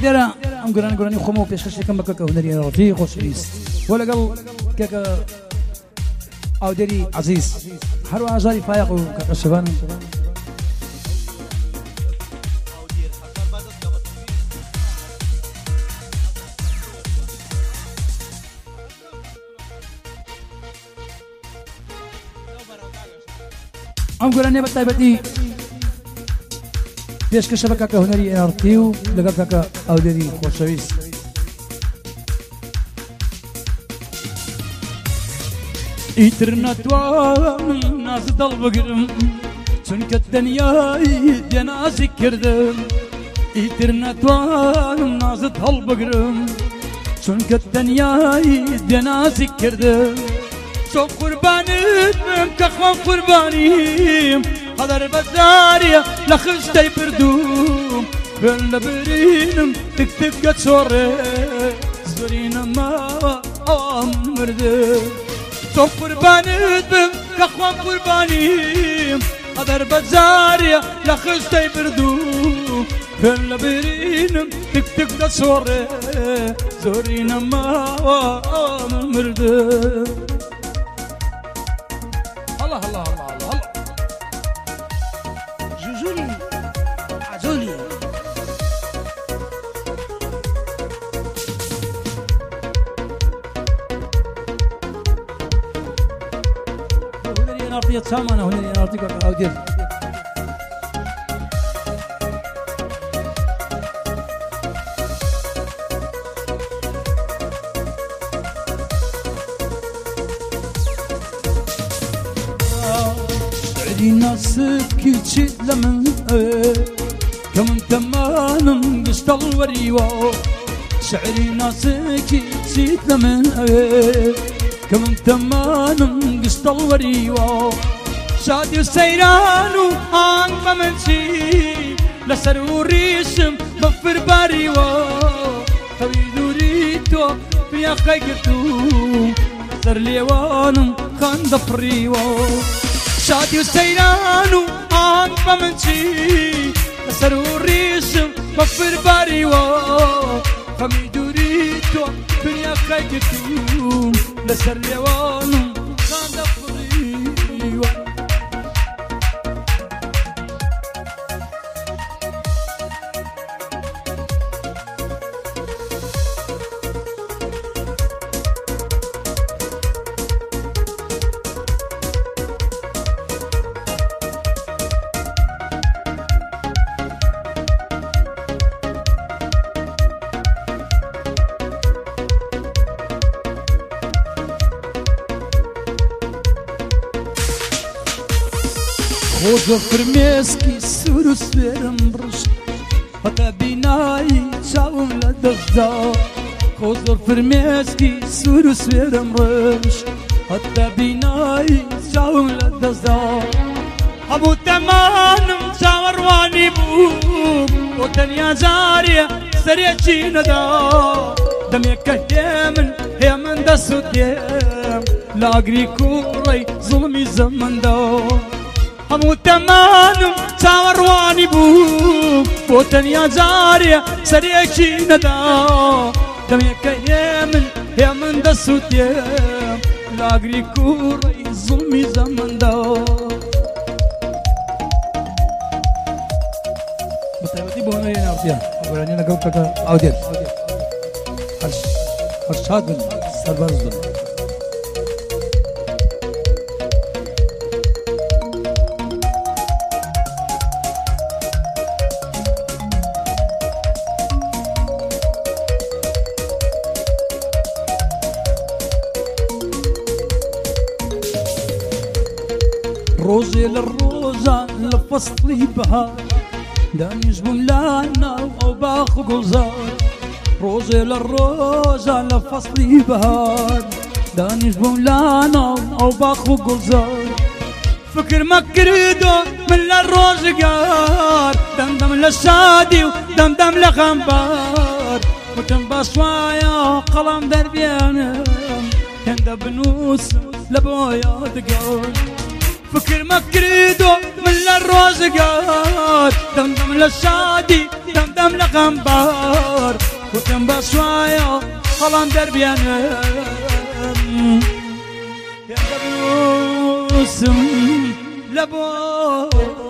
ديرا ام قراني خمو فيش خشي كم كاكا هنري رفيق وشريس ولا قال كاكا او ديري عزيز حروا عزاري فايق وكاكا شبان ام قراني بطيبتي فيش كشبه كاكا هنري ارتيو لقى كاكا او ديري خوشويس إترنت والناس ضل چونك الدنيا يدينا ذكردم إترنت والناس ضل چونك الدنيا يدينا ذكردم شو قربانم كخوان قربانيم قدر بزاريا لخشتي بردوم بل برينم تكتب قد شوري زورينا ما أمردم شو قربانم كخوان قربانيم قدر بزاريا لخشتي بردوم بل برينم تكتب قد شوري زورينا ما أمردم الله الله الله الله جوجولي عزولي هنري نارتي تسامنا هنري نارتي كاكا أودير ناسك كيتشي لمن كمن تمانم قشطل وريوا شعري ناسك كيتشي لمن كمن تمانم قشطل وريوا شادي وسيرانو هان بمنشي لسر وريشم بفر باريوا خبيدو ريتو في خيقتو لسر ليوانم خان دفريوا شادي وسيرانو عن بمنشي لسر وريشم بفر باريوا خميدو ريتو بنيا خيقتو لسر ليوانو خان دفريوا خوزو فرميسكي سورو سفيرم برش حتى بيناي شاوم لدغدا خوزو فرميسكي سورو سفيرم برش حتى بيناي شاوم لدغدا ابو تمانم شاورواني بو وتنيا زاريا سريتشي ندا دميك هيمن هيمن دا سوديم لاغري كوري ظلمي زمن دا همو تمانم ساورواني بو بوتنيا زاريا سريكي ندا دميك يمن دا سوتيم لاغري كوري ظلمي زمن دا بطيبتي بونا ينارتيا وراني نقول كاكا أودير هرشاد سربرزدن روزي للروزة لفصلي بهار دانيش بملانا وباخو قلزار روزي للروزة لفصلي بهار دانيش بملانا وباخو قلزار فكر مكريدو من الروز قار دمدم للشادي ودمدم لخنبار وتم بصوايا قلم دربيانا كندا بنوس لبويا دقار فكر مكريدو من الروز قار دمدم للشادي دمدم پێغەمبەر کوتم بە سوایە هەڵام دەربێنم پێ دەبنووسم لە بۆ